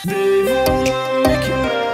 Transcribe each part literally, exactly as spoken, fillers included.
دیوونم میکنه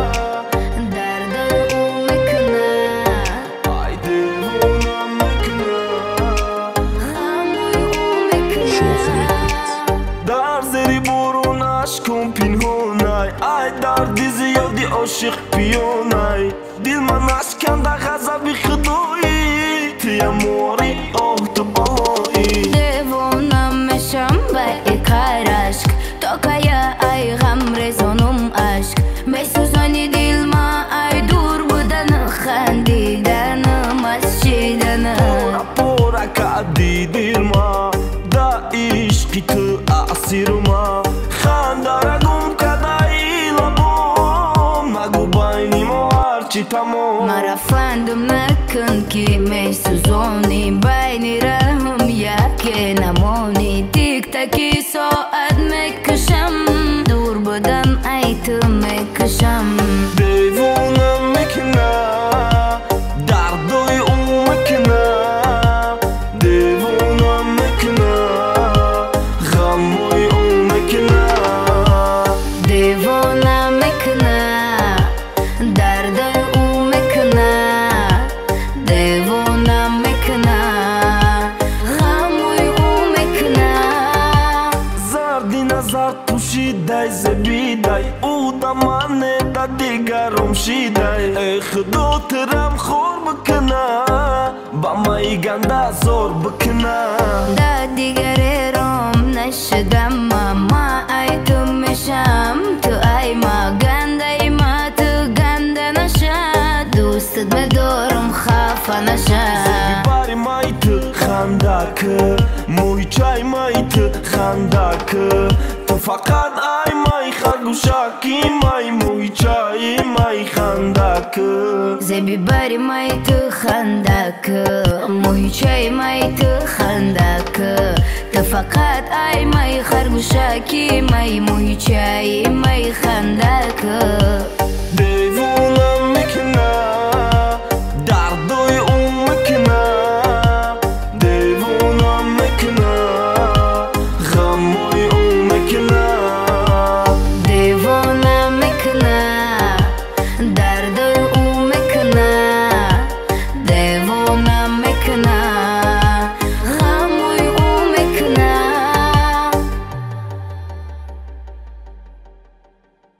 درد او میکنه ای دیوونم میکنه غموی او میکنه در زیر برونش کن پنهونای ای دردی زیادی عاشق پیونای دل من اشکنده غضب خدایی تیموری آه تو بالایی دیوونم میشم به کار عشق تو که ای غم رزونم عشق میسوزانی دل ما ای دور بودن خندیدنم از چیدن پورا پورا کردی دل ما دا عشقی تو اسیر ما خنده گم کدای لبم نگو بینی ما هرچی تمام مرا فندم نکن که میسوزانی بین رحم یکی نمانی تیک تکی ساعت میکشم دور بودن ای تو میکشم دیوونم میکنه دردوی او میکنه دیوونم میکنه غموی او میکنه دیوانم میکنه درد او میکنه دیوانم میکنه غموی او میکنه زردی نظر پوشیده زبیده او دا منه دا دیگرم شیده ای خدا ترم خور بکنه با مایی گنده زور بکنه دا دیگری روم نشدم ما ای تو میشم تو ای ما گنده ای ما تو گنده نشد دوستت بدارم خفه نشد باری مای تو خنده که موی چای مای تو خنده که تو فقط ای مای خرگوشکی مای موی چای مای خنده که زبی باری مای تو خنده که موی چای مای تو خنده که تو فقط ای مای خرگوشکی مای موی چای مای خنده که